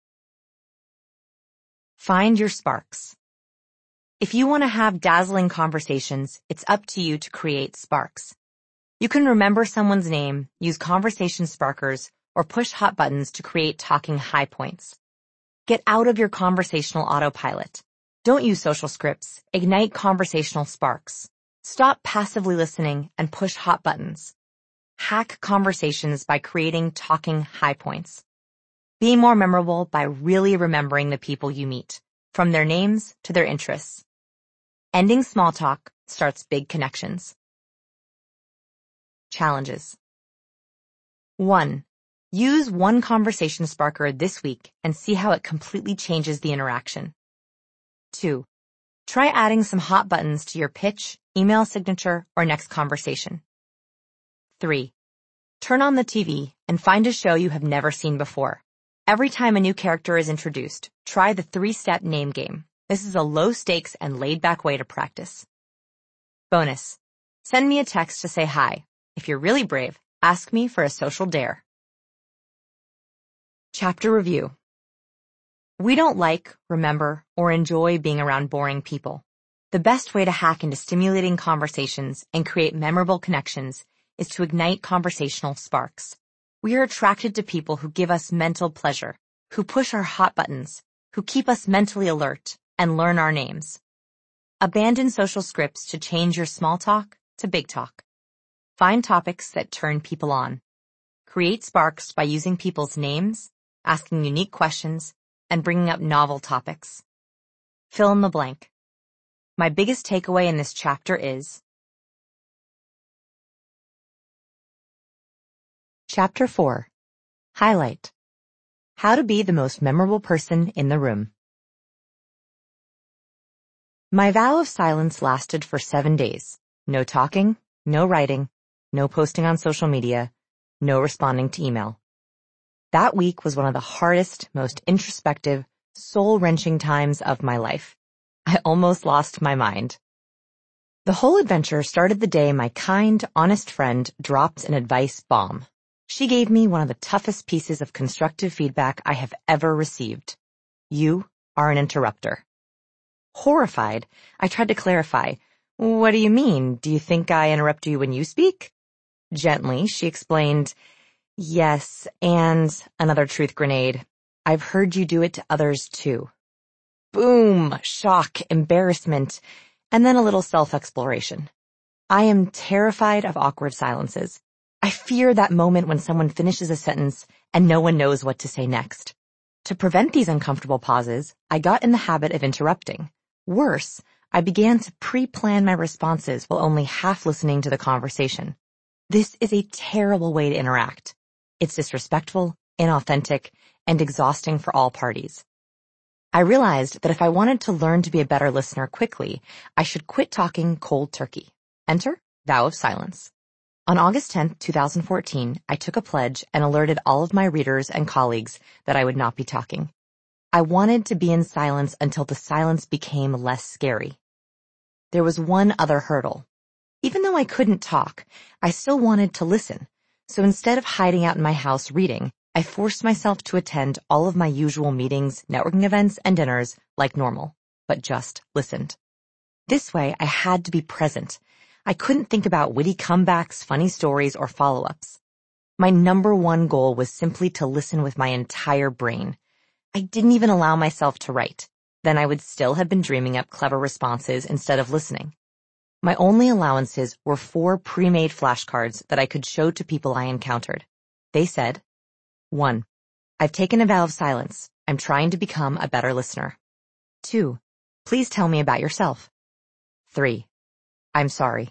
S1: Find your sparks. If you want to have dazzling conversations, it's up to you to create sparks. You can remember someone's name, use conversation sparkers, or push hot buttons to create talking high points. Get out of your conversational autopilot. Don't use social scripts. Ignite conversational sparks. Stop passively listening and push hot buttons. Hack conversations by creating talking high points. Be more memorable by really remembering the people you meet, from their names to their interests. Ending small talk starts big connections. Challenges. 1. Use one conversation sparker this week and see how it completely changes the interaction. 2. Try adding some hot buttons to your pitch, email signature, or next conversation. 3. Turn on the TV and find a show you have never seen before. Every time a new character is introduced, try the 3-step name game. This is a low-stakes and laid-back way to practice. Bonus. Send me a text to say hi. If you're really brave, ask me for a social dare. Chapter review. We don't like, remember, or enjoy being around boring people. The best way to hack into stimulating conversations and create memorable connections is to ignite conversational sparks. We are attracted to people who give us mental pleasure, who push our hot buttons, who keep us mentally alert, and learn our names. Abandon social scripts to change your small talk to big talk. Find topics that turn people on. Create sparks by using people's names, asking unique questions, and bringing up novel topics. Fill in the blank. My biggest takeaway in this chapter is Chapter 4. Highlight. How to be the most memorable person in the room. My vow of silence lasted for 7 days. No talking, no writing, no posting on social media, no responding to email. That week was one of the hardest, most introspective, soul-wrenching times of my life. I almost lost my mind. The whole adventure started the day my kind, honest friend dropped an advice bomb. She gave me one of the toughest pieces of constructive feedback I have ever received. You are an interrupter. Horrified, I tried to clarify. What do you mean? Do you think I interrupt you when you speak? Gently, she explained, yes, and another truth grenade. I've heard you do it to others too. boom, shock, embarrassment, and then a little self-exploration. I am terrified of awkward silences. I fear that moment when someone finishes a sentence and no one knows what to say next. To prevent these uncomfortable pauses, I got in the habit of interrupting. Worse, I began to pre-plan my responses while only half listening to the conversation. This is a terrible way to interact. It's disrespectful, inauthentic, and exhausting for all parties. I realized that if I wanted to learn to be a better listener quickly, I should quit talking cold turkey. Enter vow of silence. On August 10th, 2014, I took a pledge and alerted all of my readers and colleagues that I would not be talking. I wanted to be in silence until the silence became less scary. There was one other hurdle. Even though I couldn't talk, I still wanted to listen. So instead of hiding out in my house reading, I forced myself to attend all of my usual meetings, networking events, and dinners like normal, but just listened. This way, I had to be present. I couldn't think about witty comebacks, funny stories, or follow-ups. My number one goal was simply to listen with my entire brain. I didn't even allow myself to write. Then I would still have been dreaming up clever responses instead of listening. My only allowances were 4 pre-made flashcards that I could show to people I encountered. They said, 1. I've taken a vow of silence. I'm trying to become a better listener. 2. Please tell me about yourself. 3. I'm sorry.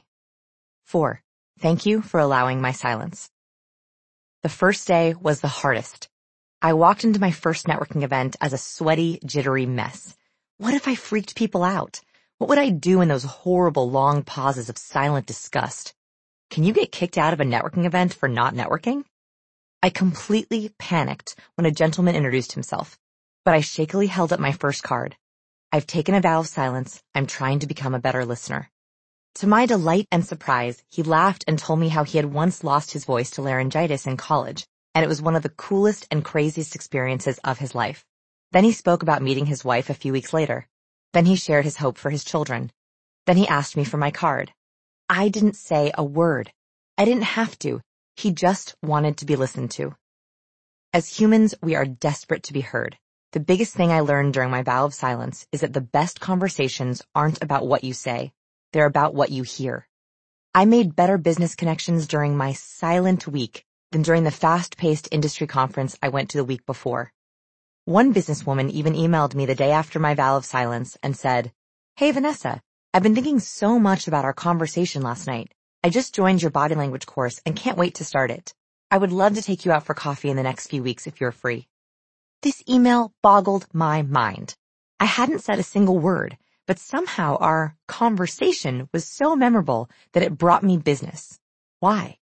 S1: 4. Thank you for allowing my silence. The first day was the hardest. I walked into my first networking event as a sweaty, jittery mess. What if I freaked people out? What would I do in those horrible long pauses of silent disgust? Can you get kicked out of a networking event for not networking? I completely panicked when a gentleman introduced himself, but I shakily held up my first card. I've taken a vow of silence. I'm trying to become a better listener. To my delight and surprise, he laughed and told me how he had once lost his voice to laryngitis in college, and it was one of the coolest and craziest experiences of his life. Then he spoke about meeting his wife a few weeks later. Then he shared his hope for his children. Then he asked me for my card. I didn't say a word. I didn't have to. He just wanted to be listened to. As humans, we are desperate to be heard. The biggest thing I learned during my vow of silence is that the best conversations aren't about what you say. They're about what you hear. I made better business connections during my silent week than during the fast-paced industry conference I went to the week before. One businesswoman even emailed me the day after my vow of silence and said, "Hey Vanessa, I've been thinking so much about our conversation last night. I just joined your body language course and can't wait to start it. I would love to take you out for coffee in the next few weeks if you're free." This email boggled my mind. I hadn't said a single word, but somehow our conversation was so memorable that it brought me business. Why?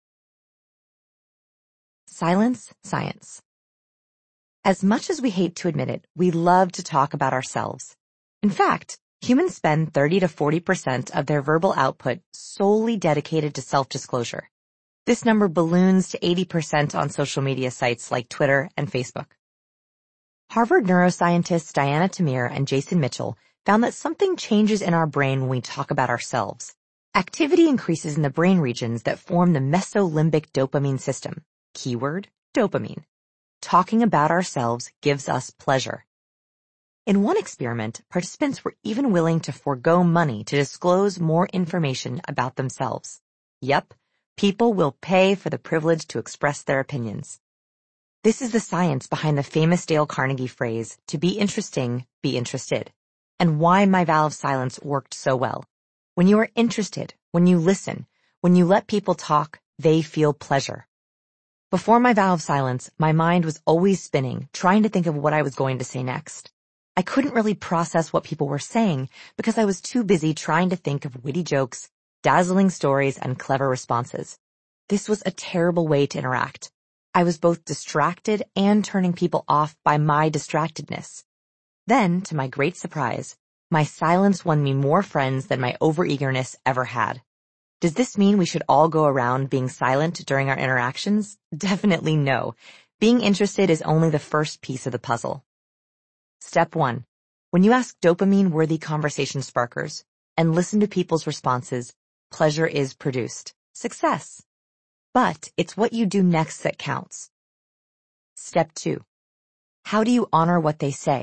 S1: Silence science. As much as we hate to admit it, we love to talk about ourselves. In fact, humans spend 30 to 40% of their verbal output solely dedicated to self-disclosure. This number balloons to 80% on social media sites like Twitter and Facebook. Harvard neuroscientists Diana Tamir and Jason Mitchell found that something changes in our brain when we talk about ourselves. Activity increases in the brain regions that form the mesolimbic dopamine system. Keyword, dopamine. Talking about ourselves gives us pleasure. In one experiment, participants were even willing to forego money to disclose more information about themselves. Yep, people will pay for the privilege to express their opinions. This is the science behind the famous Dale Carnegie phrase, "To be interesting, be interested," and why my vow of silence worked so well. When you are interested, when you listen, when you let people talk, they feel pleasure. Before my vow of silence, my mind was always spinning, trying to think of what I was going to say next. I couldn't really process what people were saying because I was too busy trying to think of witty jokes, dazzling stories, and clever responses. This was a terrible way to interact. I was both distracted and turning people off by my distractedness. Then, to my great surprise, my silence won me more friends than my overeagerness ever had. Does this mean we should all go around being silent during our interactions? Definitely no. Being interested is only the first piece of the puzzle. Step 1. When you ask dopamine-worthy conversation sparkers and listen to people's responses, pleasure is produced. Success. But it's what you do next that counts. Step 2. How do you honor what they say?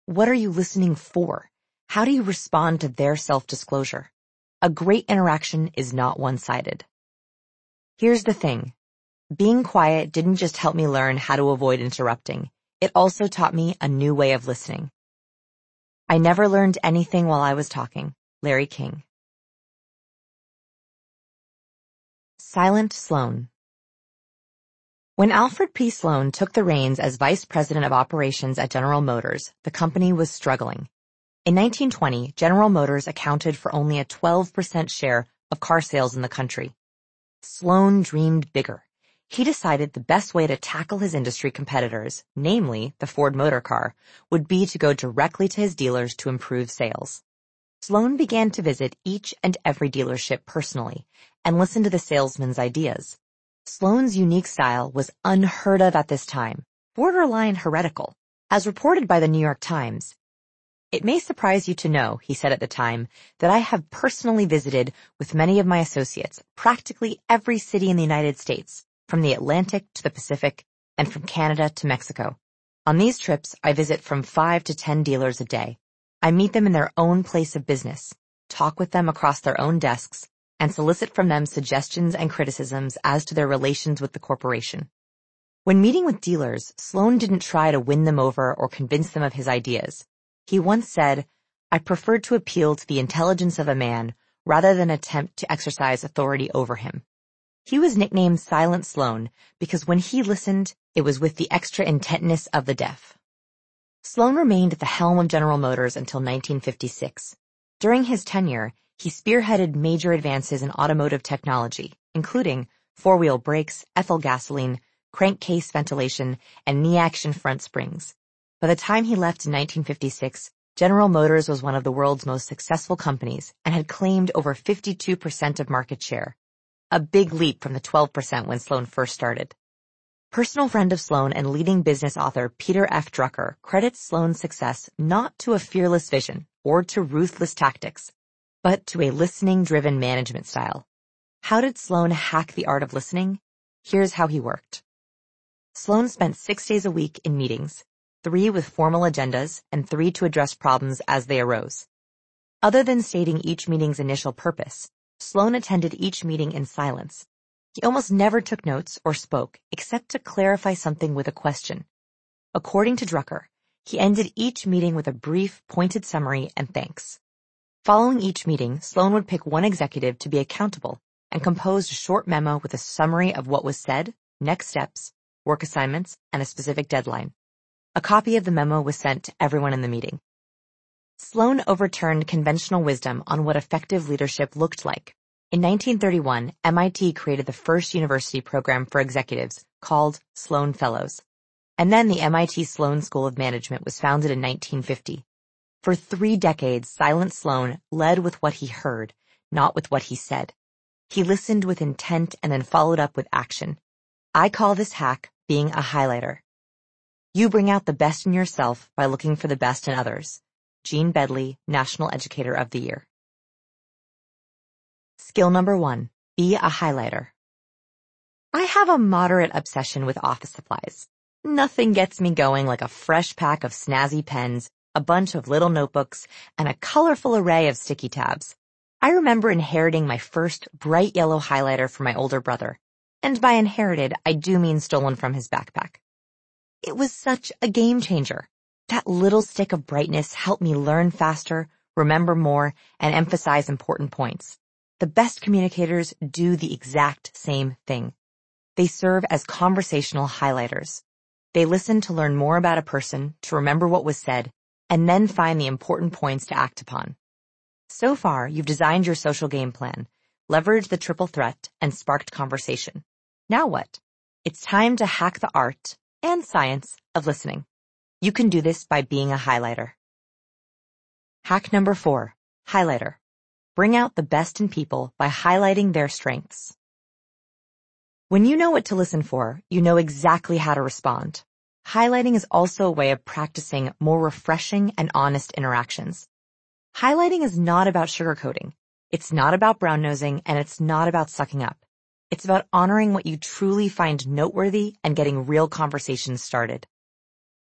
S1: What are you listening for? How do you respond to their self-disclosure? A great interaction is not one-sided. Here's the thing. Being quiet didn't just help me learn how to avoid interrupting. It also taught me a new way of listening. I never learned anything while I was talking. Larry King. Silent Sloan. When Alfred P. Sloan took the reins as vice president of operations at General Motors, the company was struggling. In 1920, General Motors accounted for only a 12% share of car sales in the country. Sloan dreamed bigger. He decided the best way to tackle his industry competitors, namely the Ford Motor Car, would be to go directly to his dealers to improve sales. Sloan began to visit each and every dealership personally and listen to the salesman's ideas. Sloan's unique style was unheard of at this time, borderline heretical. As reported by the New York Times, "It may surprise you to know," he said at the time, "that I have personally visited with many of my associates practically every city in the United States, from the Atlantic to the Pacific, and from Canada to Mexico. On these trips, I visit from 5 to 10 dealers a day. I meet them in their own place of business, talk with them across their own desks, and solicit from them suggestions and criticisms as to their relations with the corporation." When meeting with dealers, Sloan didn't try to win them over or convince them of his ideas. He once said, "I preferred to appeal to the intelligence of a man rather than attempt to exercise authority over him." He was nicknamed Silent Sloan because when he listened, it was with the extra intentness of the deaf. Sloan remained at the helm of General Motors until 1956. During his tenure, he spearheaded major advances in automotive technology, including four-wheel brakes, ethyl gasoline, crankcase ventilation, and knee-action front springs. By the time he left in 1956, General Motors was one of the world's most successful companies and had claimed over 52% of market share, a big leap from the 12% when Sloan first started. Personal friend of Sloan and leading business author Peter F. Drucker credits Sloan's success not to a fearless vision or to ruthless tactics, but to a listening-driven management style. How did Sloan hack the art of listening? Here's how he worked. Sloan spent 6 days a week in meetings, 3 with formal agendas and 3 to address problems as they arose. Other than stating each meeting's initial purpose, Sloan attended each meeting in silence. He almost never took notes or spoke except to clarify something with a question. According to Drucker, he ended each meeting with a brief, pointed summary and thanks. Following each meeting, Sloan would pick one executive to be accountable and composed a short memo with a summary of what was said, next steps, work assignments, and a specific deadline. A copy of the memo was sent to everyone in the meeting. Sloan overturned conventional wisdom on what effective leadership looked like. In 1931, MIT created the first university program for executives called Sloan Fellows. And then the MIT Sloan School of Management was founded in 1950. For 3 decades, Silent Sloan led with what he heard, not with what he said. He listened with intent and then followed up with action. I call this hack being a highlighter. You bring out the best in yourself by looking for the best in others. Gene Bedley, National Educator of the Year. Skill number 1, be a highlighter. I have a moderate obsession with office supplies. Nothing gets me going like a fresh pack of snazzy pens, a bunch of little notebooks, and a colorful array of sticky tabs. I remember inheriting my first bright yellow highlighter from my older brother. And by inherited, I do mean stolen from his backpack. It was such a game changer. That little stick of brightness helped me learn faster, remember more, and emphasize important points. The best communicators do the exact same thing. They serve as conversational highlighters. They listen to learn more about a person, to remember what was said, and then find the important points to act upon. So far, you've designed your social game plan, leveraged the triple threat, and sparked conversation. Now what? It's time to hack the art and science of listening. You can do this by being a highlighter. Hack number 4, highlighter. Bring out the best in people by highlighting their strengths. When you know what to listen for, you know exactly how to respond. Highlighting is also a way of practicing more refreshing and honest interactions. Highlighting is not about sugarcoating. It's not about brown-nosing, and it's not about sucking up. It's about honoring what you truly find noteworthy and getting real conversations started.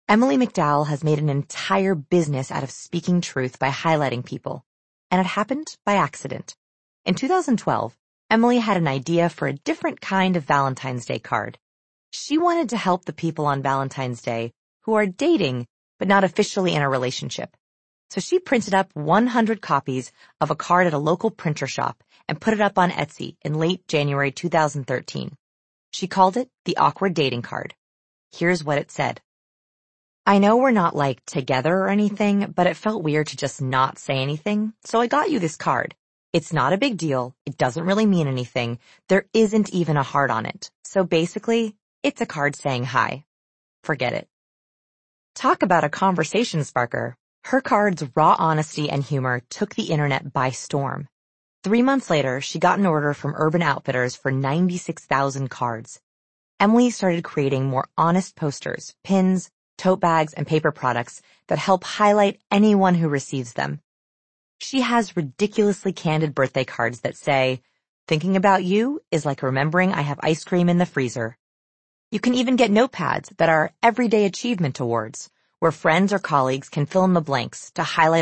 S1: Emily McDowell has made an entire business out of speaking truth by highlighting people, and it happened by accident. In 2012, Emily had an idea for a different kind of Valentine's Day card. She wanted to help the people on Valentine's Day who are dating but not officially in a relationship. So she printed up 100 copies of a card at a local printer shop and put it up on Etsy in late January 2013. She called it the Awkward Dating Card. Here's what it said. I know we're not like together or anything, but it felt weird to just not say anything, so I got you this card. It's not a big deal. It doesn't really mean anything. There isn't even a heart on it. So basically, it's a card saying hi. Forget it. Talk about a conversation sparker. Her card's raw honesty and humor took the internet by storm. 3 months later, she got an order from Urban Outfitters for 96,000 cards. Emily started creating more honest posters, pins, tote bags, and paper products that help highlight anyone who receives them. She has ridiculously candid birthday cards that say, thinking about you is like remembering I have ice cream in the freezer. You can even get notepads that are everyday achievement awards, where friends or colleagues can fill in the blanks to highlight